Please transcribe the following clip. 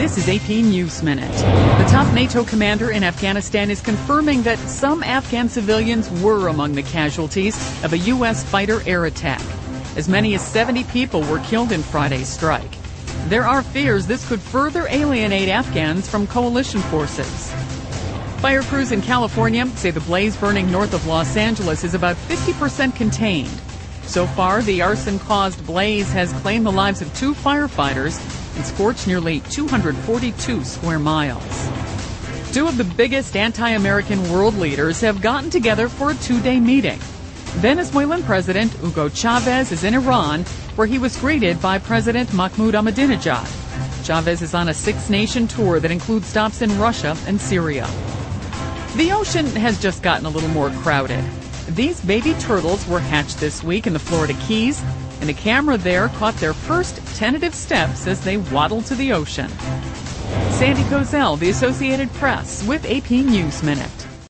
This is AP News Minute. The top NATO commander in Afghanistan is confirming that some Afghan civilians were among the casualties of a U.S. fighter air attack. As many as 70 people were killed in Friday's strike. There are fears this could further alienate Afghans from coalition forces. Fire crews in California say the blaze burning north of Los Angeles is about 50% contained. So far, the arson-caused blaze has claimed the lives of 2 firefighters and scorched nearly 242 square miles. 2 of the biggest anti-American world leaders have gotten together for a 2-day meeting. Venezuelan President Hugo Chavez is in Iran, where he was greeted by President Mahmoud Ahmadinejad. Chavez is on a 6-nation tour that includes stops in Russia and Syria. The ocean has just gotten a little more crowded. These baby turtles were hatched this week in the Florida Keys, and a camera there caught their first tentative steps as they waddled to the ocean. Sandy Kozel, The Associated Press, with AP News Minute.